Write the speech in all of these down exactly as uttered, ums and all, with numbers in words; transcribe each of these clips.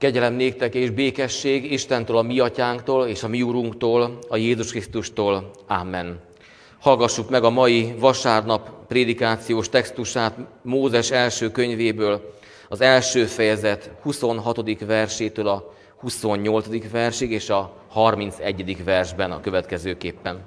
Kegyelem néktek és békesség Istentől, a mi atyánktól és a mi úrunktól, a Jézus Krisztustól. Amen. Hallgassuk meg a mai vasárnap prédikációs textusát Mózes első könyvéből, az első fejezet huszonhatodik versétől a huszonnyolcadik versig és a harmincegyedik versben a következőképpen.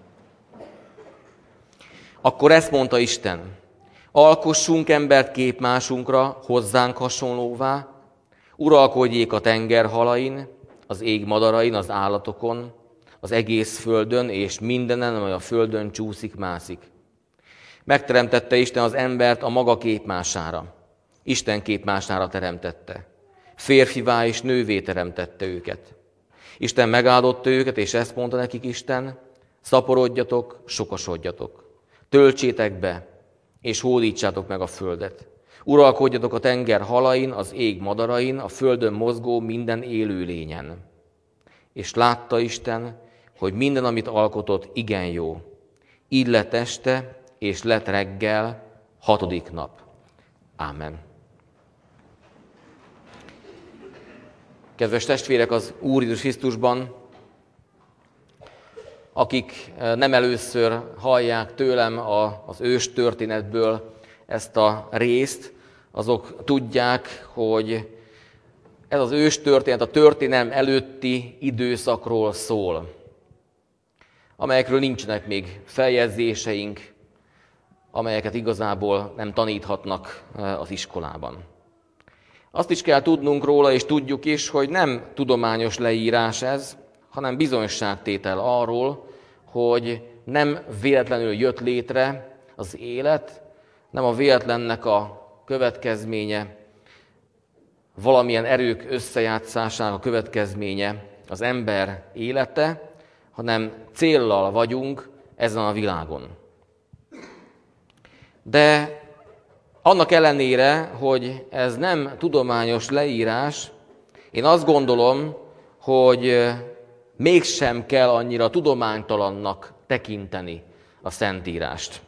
Akkor ezt mondta Isten: alkossunk embert képmásunkra, hozzánk hasonlóvá, uralkodjék a tenger halain, az ég madarain, az állatokon, az egész földön, és mindenen, amely a földön csúszik, mászik. Megteremtette Isten az embert a maga képmására. Isten képmására teremtette. Férfivá és nővé teremtette őket. Isten megáldotta őket, és ezt mondta nekik Isten: szaporodjatok, sokasodjatok. Töltsétek be, és hódítsátok meg a földet. Uralkodjatok a tenger halain, az ég madarain, a földön mozgó minden élőlényen. És látta Isten, hogy minden, amit alkotott, igen jó. Így lett este, és lett reggel, hatodik nap. Ámen. Kedves testvérek az Úr Jézus Krisztusban, akik nem először hallják tőlem az ős történetből ezt a részt, azok tudják, hogy ez az ős történet a történelem előtti időszakról szól, amelyekről nincsenek még feljegyzéseink, amelyeket igazából nem taníthatnak az iskolában. Azt is kell tudnunk róla, és tudjuk is, hogy nem tudományos leírás ez, hanem bizonyságtétel arról, hogy nem véletlenül jött létre az élet, nem a véletlennek a következménye, valamilyen erők összejátszásának a következménye az ember élete, hanem céllal vagyunk ezen a világon. De annak ellenére, hogy ez nem tudományos leírás, én azt gondolom, hogy mégsem kell annyira tudománytalannak tekinteni a Szentírást.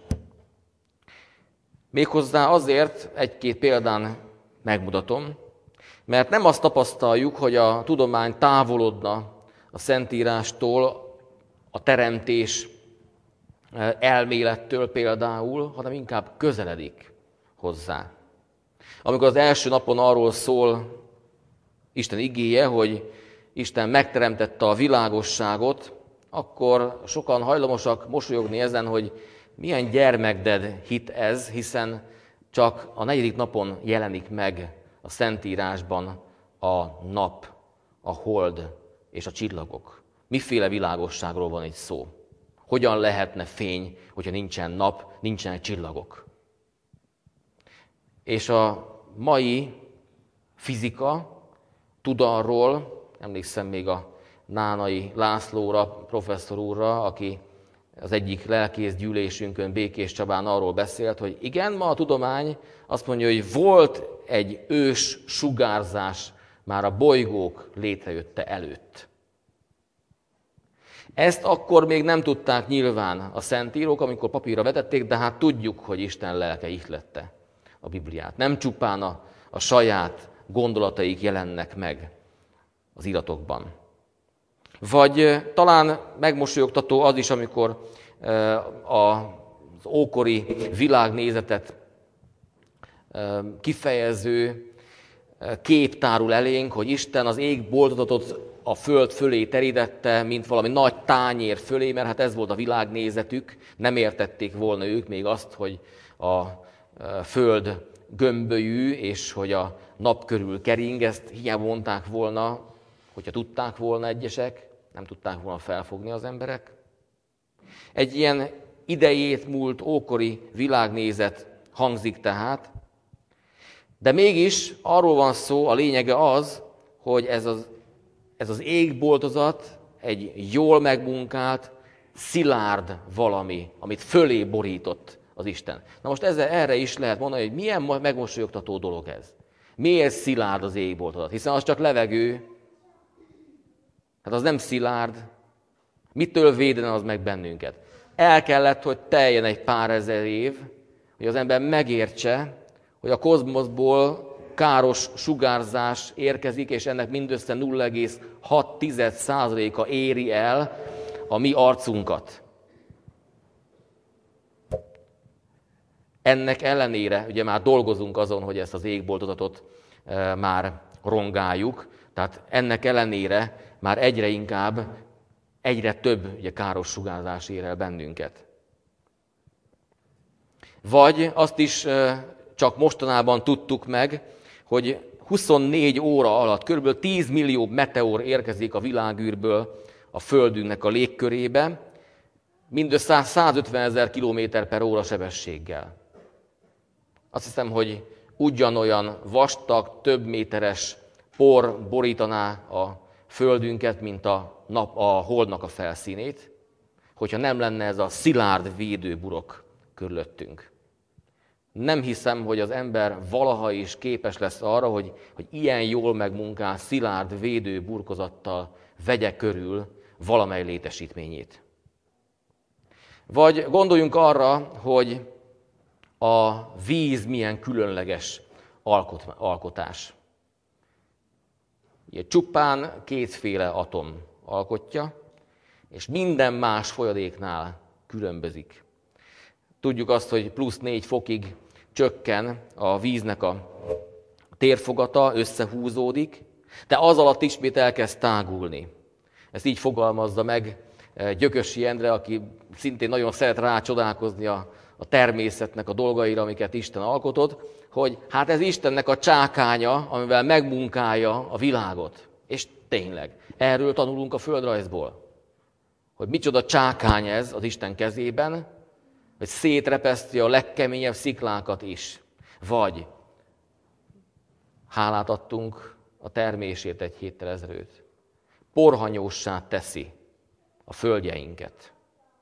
Méghozzá azért egy-két példán megmutatom, mert nem azt tapasztaljuk, hogy a tudomány távolodna a Szentírástól, a teremtés elmélettől például, hanem inkább közeledik hozzá. Amikor az első napon arról szól Isten igéje, hogy Isten megteremtette a világosságot, akkor sokan hajlamosak mosolyogni ezen, hogy milyen gyermekded hit ez, hiszen csak a negyedik napon jelenik meg a Szentírásban a nap, a hold és a csillagok. Miféle világosságról van itt szó? Hogyan lehetne fény, hogyha nincsen nap, nincsenek csillagok? És a mai fizika tud arról, emlékszem még a Nánai Lászlóra, professzor úrra, aki az egyik lelkész gyűlésünkön Békés Csabán arról beszélt, hogy igen, ma a tudomány azt mondja, hogy volt egy ős sugárzás már a bolygók létrejötte előtt. Ezt akkor még nem tudták nyilván a szentírók, amikor papírra vetették, de hát tudjuk, hogy Isten lelke ihlette a Bibliát. Nem csupán a, a saját gondolataik jelennek meg az iratokban. Vagy talán megmosolyogtató az is, amikor az ókori világnézetet kifejező kép tárul elénk, hogy Isten az égboltozatot a föld fölé terítette, mint valami nagy tányér fölé, mert hát ez volt a világnézetük. Nem értették volna ők még azt, hogy a föld gömbölyű, és hogy a nap körül kering, ezt hiába mondták volna, hogyha tudták volna egyesek, nem tudták volna felfogni az emberek. Egy ilyen idejét múlt ókori világnézet hangzik tehát, de mégis arról van szó, a lényege az, hogy ez az, ez az égboltozat egy jól megmunkált, szilárd valami, amit fölé borított az Isten. Na most ezzel, erre is lehet mondani, hogy milyen megmosolyogtató dolog ez. Miért szilárd az égboltozat? Hiszen az csak levegő, hát az nem szilárd. Mitől védene az meg bennünket? El kellett, hogy teljen egy pár ezer év, hogy az ember megértse, hogy a kozmoszból káros sugárzás érkezik, és ennek mindössze nulla egész hat százaléka éri el a mi arcunkat. Ennek ellenére, ugye már dolgozunk azon, hogy ezt az égboltozatot e, már rongáljuk, tehát ennek ellenére már egyre inkább, egyre több ugye, káros sugárzás ér el bennünket. Vagy azt is e, csak mostanában tudtuk meg, hogy huszonnégy óra alatt kb. tíz millió meteor érkezik a világűrből a Földünknek a légkörébe, mindössze százötven ezer kilométer per óra sebességgel. Azt hiszem, hogy ugyanolyan vastag, több méteres por borítaná a Földünket, mint a, nap, a Holdnak a felszínét, hogyha nem lenne ez a szilárd védőburok körülöttünk. Nem hiszem, hogy az ember valaha is képes lesz arra, hogy, hogy ilyen jól megmunkált, szilárd védőburkozattal vegye körül valamely létesítményét. Vagy gondoljunk arra, hogy a víz milyen különleges alkot, alkotás. Ugye, csupán kétféle atom alkotja, és minden más folyadéknál különbözik. Tudjuk azt, hogy plusz négy fokig csökken a víznek a térfogata, összehúzódik, de az alatt ismét elkezd tágulni. Ezt így fogalmazza meg Gyökösi Endre, aki szintén nagyon szeret rácsodálkozni a, a természetnek a dolgaira, amiket Isten alkotott, hogy hát ez Istennek a csákánya, amivel megmunkálja a világot. És tényleg, erről tanulunk a földrajzból. Hogy micsoda csákány ez az Isten kezében, hogy szétrepeszti a legkeményebb sziklákat is. Vagy hálát adtunk a termésért egy héttel ezelőtt. Porhanyóssá teszi a földjeinket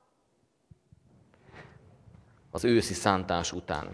az őszi szántás után.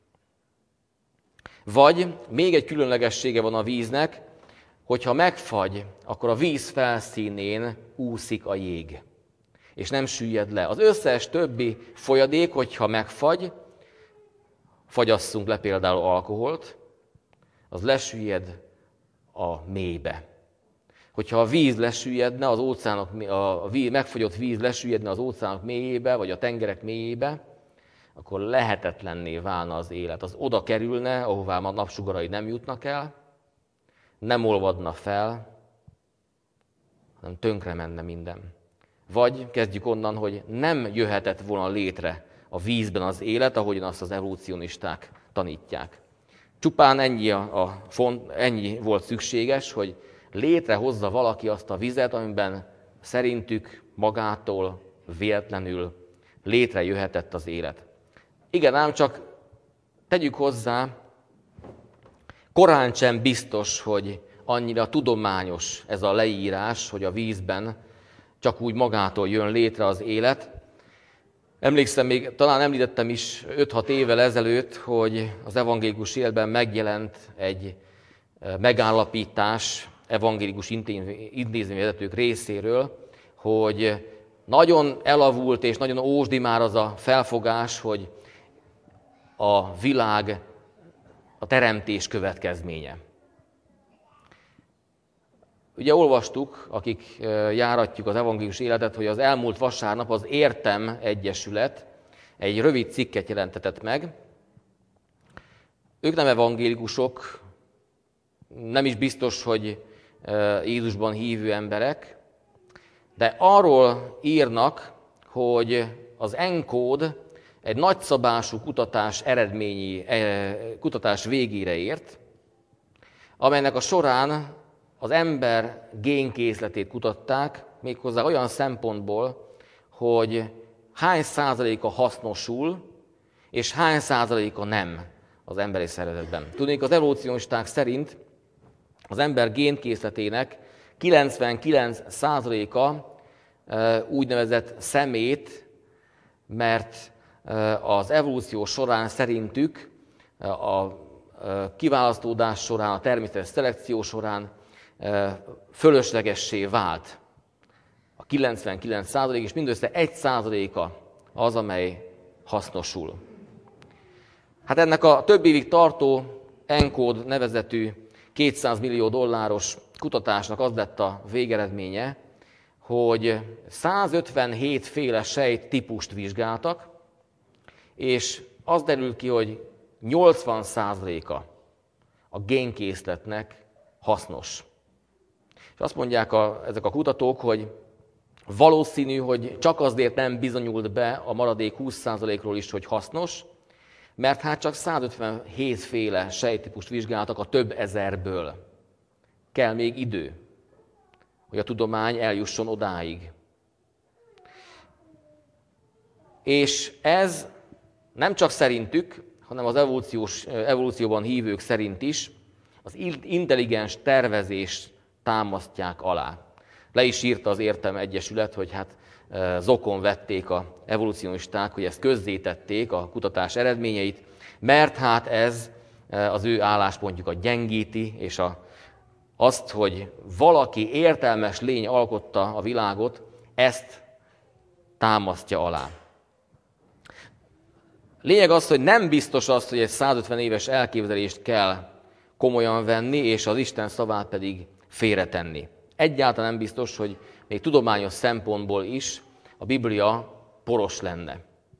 Vagy még egy különlegessége van a víznek, hogyha megfagy, akkor a víz felszínén úszik a jég, és nem süllyed le. Az összes többi folyadék, hogyha megfagy, fagyasszunk le például alkoholt, az lesüllyed a mélybe. Hogyha a víz lesüllyedne, az óceánok, a víz, megfagyott víz lesüllyedne az óceánok mélyébe, vagy a tengerek mélyébe, akkor lehetetlenné válna az élet. Az oda kerülne, ahová a napsugarai nem jutnak el, nem olvadna fel, hanem tönkre menne minden. Vagy kezdjük onnan, hogy nem jöhetett volna létre a vízben az élet, ahogyan azt az evolúcionisták tanítják. Csupán ennyi, a, a font, ennyi volt szükséges, hogy létrehozza valaki azt a vizet, amiben szerintük magától véletlenül létrejöhetett az élet. Igen, ám csak tegyük hozzá, korán sem biztos, hogy annyira tudományos ez a leírás, hogy a vízben csak úgy magától jön létre az élet. Emlékszem, még talán említettem is öt-hat évvel ezelőtt, hogy az evangélikus életben megjelent egy megállapítás evangélikus intézményvezetők részéről, hogy nagyon elavult és nagyon ósdi már az a felfogás, hogy a világ a teremtés következménye. Ugye olvastuk, akik járatjuk az evangélikus életet, hogy az elmúlt vasárnap az Értem Egyesület egy rövid cikket jelentetett meg. Ők nem evangélikusok, nem is biztos, hogy Jézusban hívő emberek, de arról írnak, hogy az ENCODE egy nagyszabású kutatás eredményi, kutatás végére ért, amelynek a során az ember génkészletét kutatták, méghozzá olyan szempontból, hogy hány százaléka hasznosul, és hány százaléka nem az emberi szervezetben. Tudnék, az evolúcionisták szerint az ember génkészletének kilencvenkilenc százaléka úgynevezett szemét, mert az evolúció során szerintük a kiválasztódás során, a természetes szelekció során fölöslegessé vált a kilencvenkilenc százalék, és mindössze egy százaléka az, amely hasznosul. Hát ennek a több évig tartó ENCODE nevezetű kétszáz millió dolláros kutatásnak az lett a végeredménye, hogy százötvenhét féle sejt típust vizsgáltak, és az derül ki, hogy nyolcvan százaléka a génkészletnek hasznos. És azt mondják a, ezek a kutatók, hogy valószínű, hogy csak azért nem bizonyult be a maradék húsz százalékról is, hogy hasznos, mert hát csak százötvenhét féle sejttípust vizsgáltak a több ezerből. Kell még idő, hogy a tudomány eljusson odáig. És ez nem csak szerintük, hanem az evolúciós, evolúcióban hívők szerint is az intelligens tervezést támasztják alá. Le is írta az Értelme Egyesület, hogy hát zokon vették az evolúcionisták, hogy ezt közzétették, a kutatás eredményeit, mert hát ez az ő álláspontjukat gyengíti, és a, azt, hogy valaki értelmes lény alkotta a világot, ezt támasztja alá. Lényeg az, hogy nem biztos az, hogy egy százötven éves elképzelést kell komolyan venni, és az Isten szavát pedig félretenni. Egyáltalán nem biztos, hogy még tudományos szempontból is a Biblia poros lenne.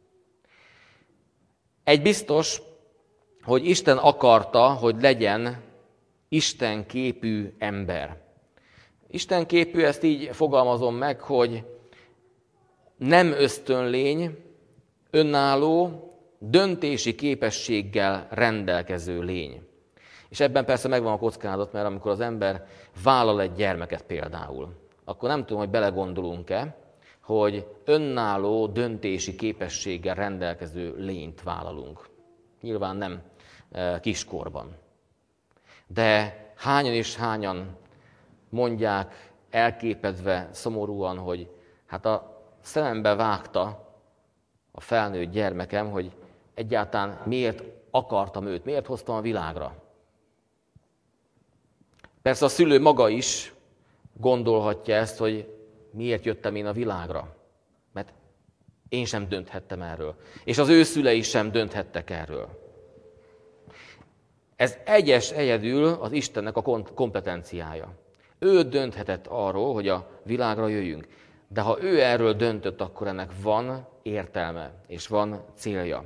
Egy biztos, hogy Isten akarta, hogy legyen Isten képű ember. Isten képű, ezt így fogalmazom meg, hogy nem ösztönlény, önálló, döntési képességgel rendelkező lény. És ebben persze megvan a kockázat, mert amikor az ember vállal egy gyermeket például, akkor nem tudom, hogy belegondolunk-e, hogy önálló döntési képességgel rendelkező lényt vállalunk. Nyilván nem kiskorban. De hányan és hányan mondják elképedve, szomorúan, hogy hát a szemembe vágta a felnőtt gyermekem, hogy egyáltalán miért akartam őt, miért hoztam a világra. Persze a szülő maga is gondolhatja ezt, hogy miért jöttem én a világra. Mert én sem dönthettem erről. És az ő szülei sem dönthettek erről. Ez egyes egyedül az Istennek a kompetenciája. Ő dönthetett arról, hogy a világra jöjjünk. De ha ő erről döntött, akkor ennek van értelme, és van célja.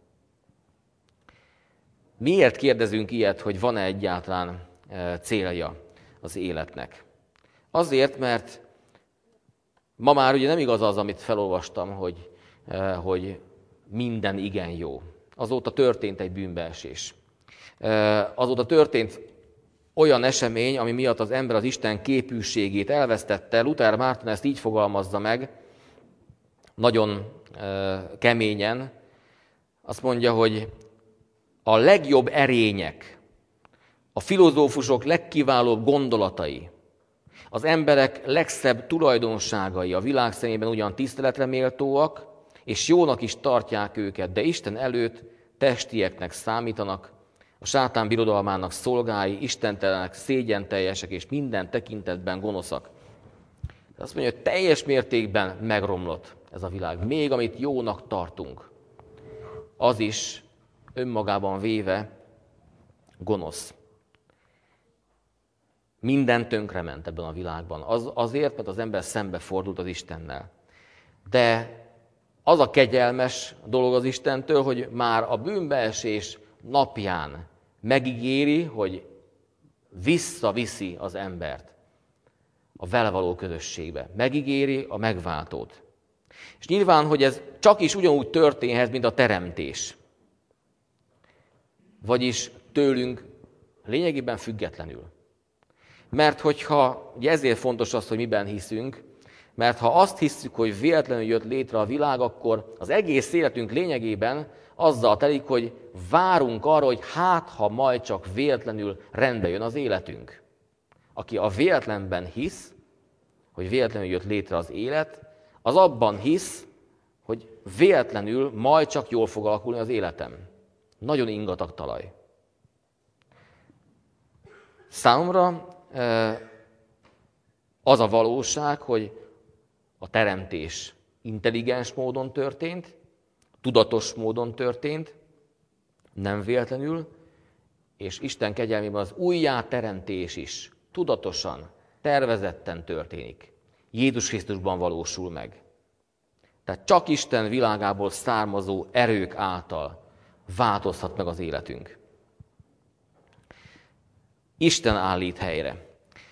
Miért kérdezünk ilyet, hogy van-e egyáltalán célja az életnek? Azért, mert ma már ugye nem igaz az, amit felolvastam, hogy, hogy minden igen jó. Azóta történt egy bűnbeesés. Azóta történt olyan esemény, ami miatt az ember az Isten képűségét elvesztette. Luther Márton ezt így fogalmazza meg, nagyon keményen. Azt mondja, hogy a legjobb erények, a filozófusok legkiválóbb gondolatai, az emberek legszebb tulajdonságai a világ szemében ugyan tiszteletre méltóak, és jónak is tartják őket, de Isten előtt testieknek számítanak, a sátán birodalmának szolgái, istentelenek, szégyenteljesek és minden tekintetben gonoszak. Azt mondja, hogy teljes mértékben megromlott ez a világ. Még amit jónak tartunk, az is önmagában véve gonosz. Minden tönkrement ebben a világban. Az, azért, mert az ember szembefordult az Istennel. De az a kegyelmes dolog az Istentől, hogy már a bűnbeesés napján megígéri, hogy visszaviszi az embert a vele való közösségbe. Megígéri a megváltót. És nyilván, hogy ez csak is ugyanúgy történhet, mint a teremtés. Vagyis tőlünk lényegében függetlenül. Mert hogyha, ugye ezért fontos az, hogy miben hiszünk, mert ha azt hiszük, hogy véletlenül jött létre a világ, akkor az egész életünk lényegében azzal telik, hogy várunk arra, hogy hát, ha majd csak véletlenül rendbe jön az életünk. Aki a véletlenben hisz, hogy véletlenül jött létre az élet, az abban hisz, hogy véletlenül majd csak jól fog alakulni az életem. Nagyon ingatag talaj. Számomra az a valóság, hogy a teremtés intelligens módon történt, tudatos módon történt, nem véletlenül, és Isten kegyelmében az újjáteremtés is tudatosan, tervezetten történik. Jézus Krisztusban valósul meg. Tehát csak Isten világából származó erők által változhat meg az életünk. Isten állít helyre.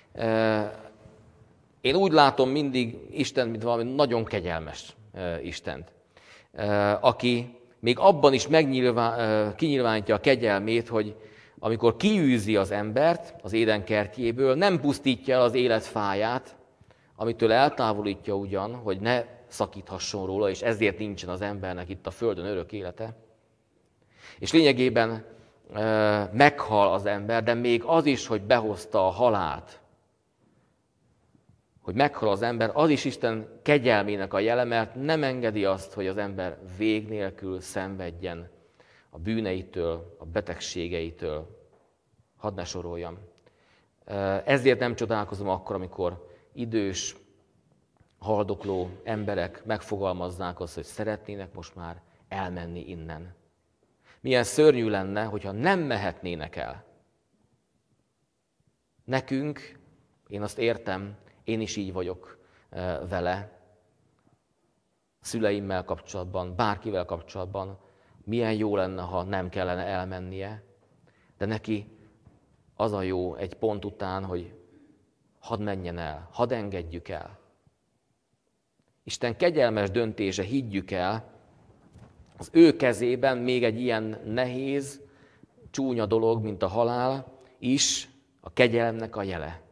Én úgy látom mindig Istent, mint valami nagyon kegyelmes Istent, aki még abban is megnyilván, kinyilvánítja a kegyelmét, hogy amikor kiűzi az embert az Éden kertjéből, nem pusztítja el az élet fáját, amitől eltávolítja ugyan, hogy ne szakíthasson róla, és ezért nincsen az embernek itt a földön örök élete. És lényegében e, meghal az ember, de még az is, hogy behozta a halált, hogy meghal az ember, az is Isten kegyelmének a jele, mert nem engedi azt, hogy az ember vég nélkül szenvedjen a bűneitől, a betegségeitől. Hadd ne soroljam. Ezért nem csodálkozom akkor, amikor idős, haldokló emberek megfogalmazzák azt, hogy szeretnének most már elmenni innen. Milyen szörnyű lenne, hogyha nem mehetnének el. Nekünk, én azt értem, én is így vagyok vele, szüleimmel kapcsolatban, bárkivel kapcsolatban, milyen jó lenne, ha nem kellene elmennie, de neki az a jó egy pont után, hogy hadd menjen el, hadd engedjük el. Isten kegyelmes döntése, higgyük el, az ő kezében még egy ilyen nehéz, csúnya dolog, mint a halál, is a kegyelemnek a jele.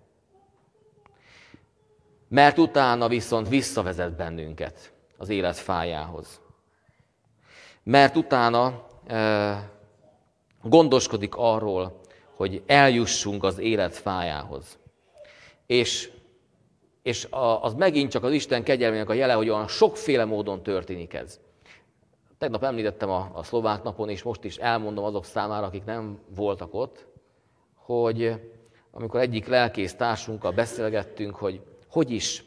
Mert utána viszont visszavezet bennünket az élet fájához. Mert utána e, gondoskodik arról, hogy eljussunk az élet fájához. És, és a, az megint csak az Isten kegyelmének a jele, hogy olyan sokféle módon történik ez. Tegnap említettem a, a szlovák napon, és most is elmondom azok számára, akik nem voltak ott, hogy amikor egyik lelkész társunkkal beszélgettünk, hogy hogy is,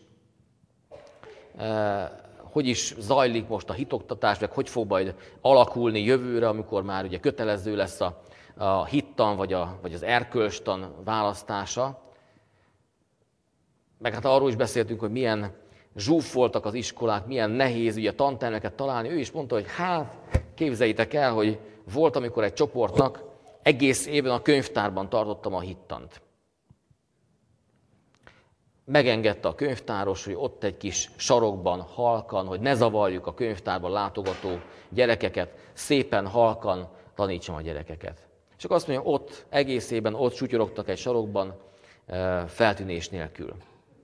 eh, hogy is zajlik most a hitoktatás, meg hogy fog majd alakulni jövőre, amikor már ugye kötelező lesz a, a hittan vagy, a, vagy az erkölcstan választása. Meg hát arról is beszéltünk, hogy milyen zsúfoltak az iskolák, milyen nehéz ugye tantermeket találni. Ő is mondta, hogy hát képzeljétek el, hogy volt, amikor egy csoportnak egész évben a könyvtárban tartottam a hittant. Megengedte a könyvtáros, hogy ott egy kis sarokban, halkan, hogy ne zavarjuk a könyvtárban látogató gyerekeket, szépen halkan tanítsam a gyerekeket. És akkor azt mondja, ott egész évben ott sutyorogtak egy sarokban feltűnés nélkül.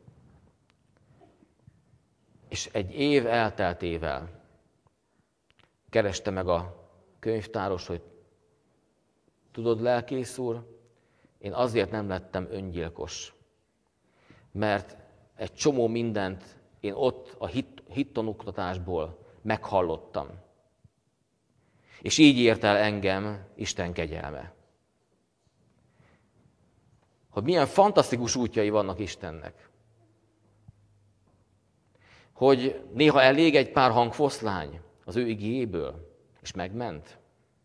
És egy év elteltével kereste meg a könyvtáros, hogy tudod, lelkész úr, én azért nem lettem öngyilkos, mert egy csomó mindent én ott a hit, hittanoktatásból meghallottam. És így ért el engem Isten kegyelme. Hogy milyen fantasztikus útjai vannak Istennek. Hogy néha elég egy pár hangfoszlány az ő igéjéből, és megment.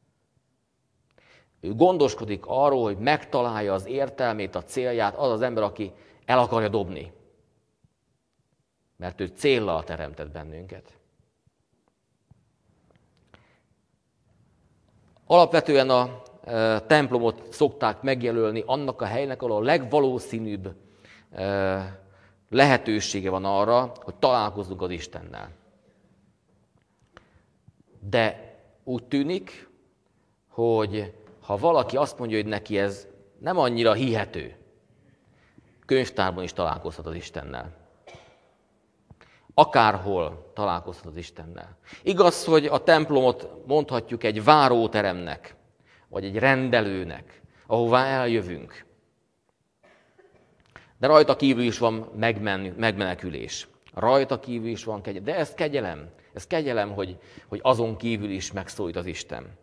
Ő gondoskodik arról, hogy megtalálja az értelmét, a célját az az ember, aki el akarja dobni. Mert ő céllal teremtett bennünket. Alapvetően a e, templomot szokták megjelölni annak a helynek, ahol a legvalószínűbb e, lehetősége van arra, hogy találkozzunk az Istennel. De úgy tűnik, hogy ha valaki azt mondja, hogy neki ez nem annyira hihető, könyvtárban is találkozhat az Istennel. Akárhol találkozhat az Istennel. Igaz, hogy a templomot mondhatjuk egy váróteremnek, vagy egy rendelőnek, ahová eljövünk. De rajta kívül is van megmen, megmenekülés. Rajta kívül is van kegyelem. De ez kegyelem. Ez kegyelem, hogy, hogy azon kívül is megszólít az Isten.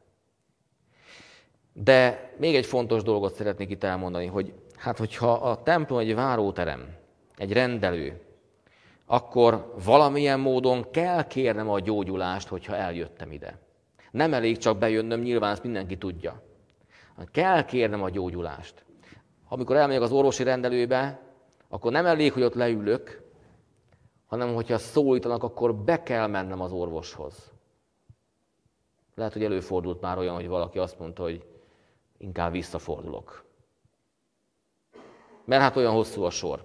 De még egy fontos dolgot szeretnék itt elmondani, hogy hát hogyha a templom egy váróterem, egy rendelő, akkor valamilyen módon kell kérnem a gyógyulást, hogyha eljöttem ide. Nem elég csak bejönnöm, nyilván ezt mindenki tudja. Kell kérnem a gyógyulást. Amikor elmegyek az orvosi rendelőbe, akkor nem elég, hogy ott leülök, hanem hogyha szólítanak, akkor be kell mennem az orvoshoz. Lehet, hogy előfordult már olyan, hogy valaki azt mondta, hogy inkább visszafordulok. Mert hát olyan hosszú a sor.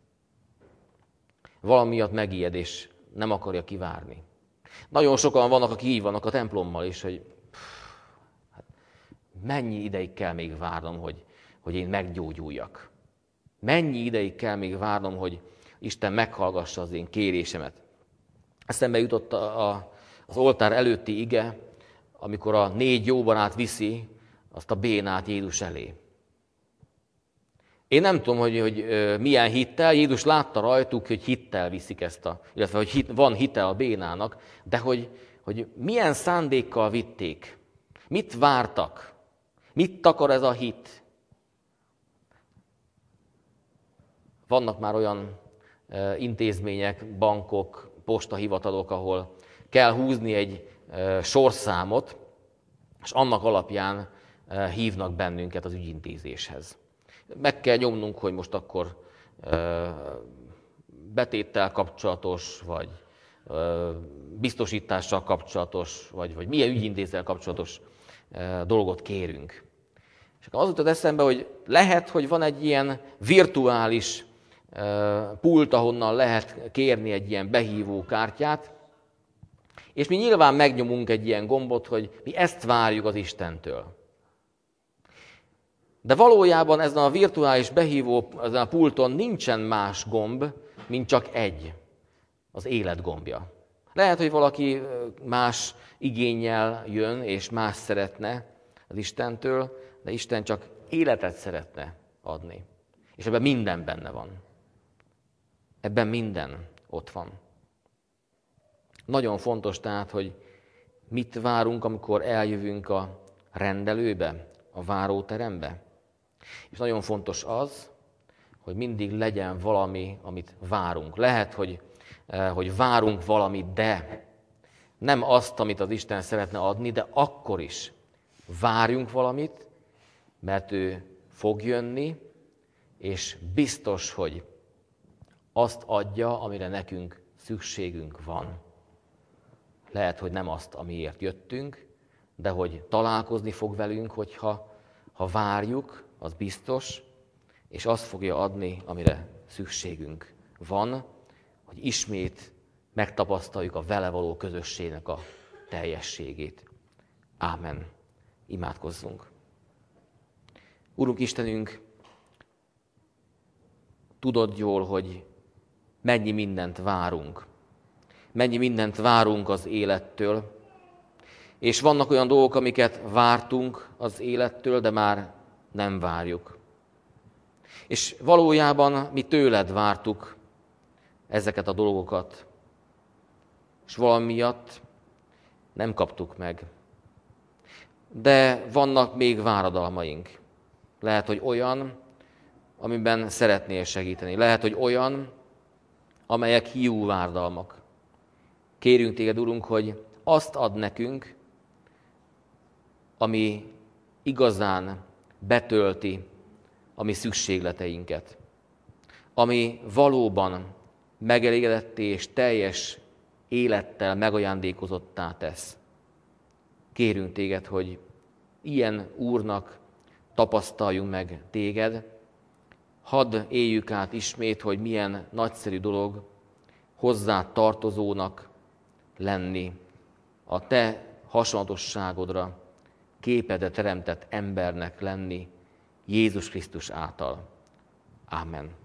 Valami miatt megijed, és nem akarja kivárni. Nagyon sokan vannak, akik így vannak a templommal is, hogy pff, hát mennyi ideig kell még várnom, hogy, hogy én meggyógyuljak. Mennyi ideig kell még várnom, hogy Isten meghallgassa az én kérésemet. Eszembe jutott a, a, az oltár előtti ige, amikor a négy jó barát viszi azt a bénát Jézus elé. Én nem tudom, hogy, hogy milyen hittel, Jézus látta rajtuk, hogy hittel viszik ezt a, illetve hogy hit, van hitel a bénának, de hogy, hogy milyen szándékkal vitték, mit vártak, mit takar ez a hit. Vannak már olyan intézmények, bankok, postahivatalok, ahol kell húzni egy sorszámot, és annak alapján hívnak bennünket az ügyintézéshez. Meg kell nyomnunk, hogy most akkor betéttel kapcsolatos, vagy biztosítással kapcsolatos, vagy, vagy milyen ügyintézéssel kapcsolatos dolgot kérünk. És akkor az jutott eszembe, hogy lehet, hogy van egy ilyen virtuális pult, ahonnan lehet kérni egy ilyen behívó kártyát, és mi nyilván megnyomunk egy ilyen gombot, hogy mi ezt várjuk az Istentől. De valójában ezen a virtuális behívó, ezen a pulton nincsen más gomb, mint csak egy, az élet gombja. Lehet, hogy valaki más igénnyel jön, és más szeretne az Istentől, de Isten csak életet szeretne adni. És ebben minden benne van. Ebben minden ott van. Nagyon fontos tehát, hogy mit várunk, amikor eljövünk a rendelőbe, a váróterembe. És nagyon fontos az, hogy mindig legyen valami, amit várunk. Lehet, hogy, hogy várunk valamit, de nem azt, amit az Isten szeretne adni, de akkor is várjunk valamit, mert ő fog jönni, és biztos, hogy azt adja, amire nekünk szükségünk van. Lehet, hogy nem azt, amiért jöttünk, de hogy találkozni fog velünk, hogyha ha várjuk, az biztos, és azt fogja adni, amire szükségünk van, hogy ismét megtapasztaljuk a vele való közösségnek a teljességét. Ámen. Imádkozzunk. Urunk Istenünk, tudod jól, hogy mennyi mindent várunk. Mennyi mindent várunk az élettől, és vannak olyan dolgok, amiket vártunk az élettől, de már nem várjuk. És valójában mi tőled vártuk ezeket a dolgokat, és valami miatt nem kaptuk meg. De vannak még váradalmaink. Lehet, hogy olyan, amiben szeretnél segíteni. Lehet, hogy olyan, amelyek hiú váradalmak. Kérünk téged, Urunk, hogy azt ad nekünk, ami igazán betölti a mi szükségleteinket, ami valóban megelégedetté és teljes élettel megajándékozottá tesz. Kérünk téged, hogy ilyen Úrnak tapasztaljunk meg téged, hadd éljük át ismét, hogy milyen nagyszerű dolog hozzá tartozónak lenni, a te hasonlatosságodra képedre teremtett embernek lenni Jézus Krisztus által. Ámen.